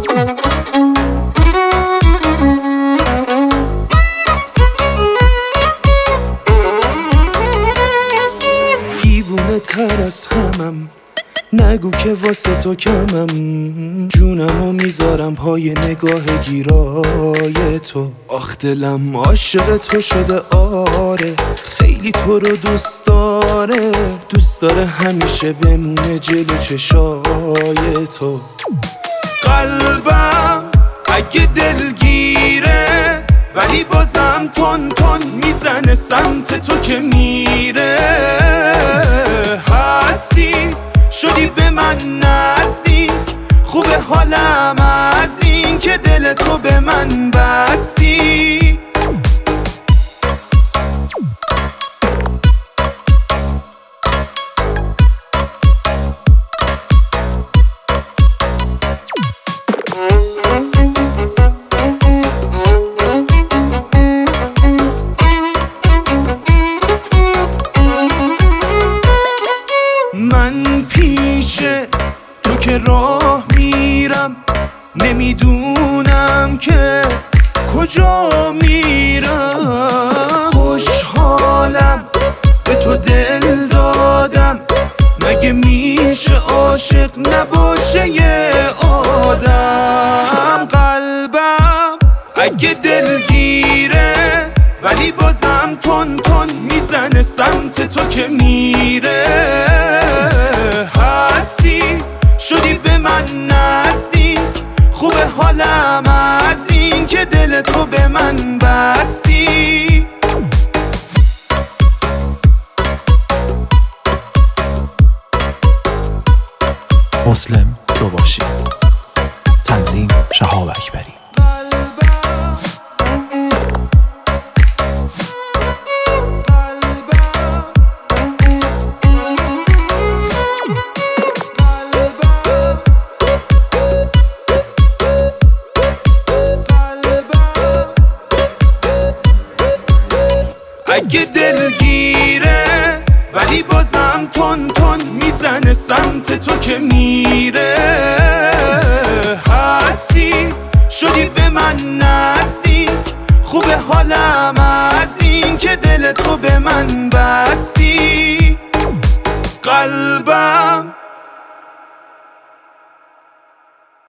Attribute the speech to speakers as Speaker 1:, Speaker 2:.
Speaker 1: دیوونه تر از همم، نگو که واسه تو کمم. جونمو میذارم پای نگاه گیرای تو. آخ دلم عاشق تو شده آره، خیلی تو رو دوست داره. دوست داره همیشه بمونه جلو چشای تو. قلبم اگه دلگیره ولی بازم تون تون میزنه سمت تو که میره. هستی شدی به من نزدیک، خوبه حالم از این که دل تو به من بستی. من پیش تو که راه میرم، نمیدونم که کجا میرم. خوشحالم به تو دل دادم، مگه میشه عاشق نباشه یه آدم. قلبم اگه دلگیره ولی بازم تون تون میزنه سمت تو که میره. هستی شدی به من نزدیک، خوبه حالم از این که دل تو به من بستی.
Speaker 2: مسلم دوباشی. تنظیم شهاب اکبری.
Speaker 1: اگه دلگیره ولی بازم تون تون میزنه سمت تو که میره. هستی شدی به من نزدیک، خوبه حالم از این که دل تو به من بستی.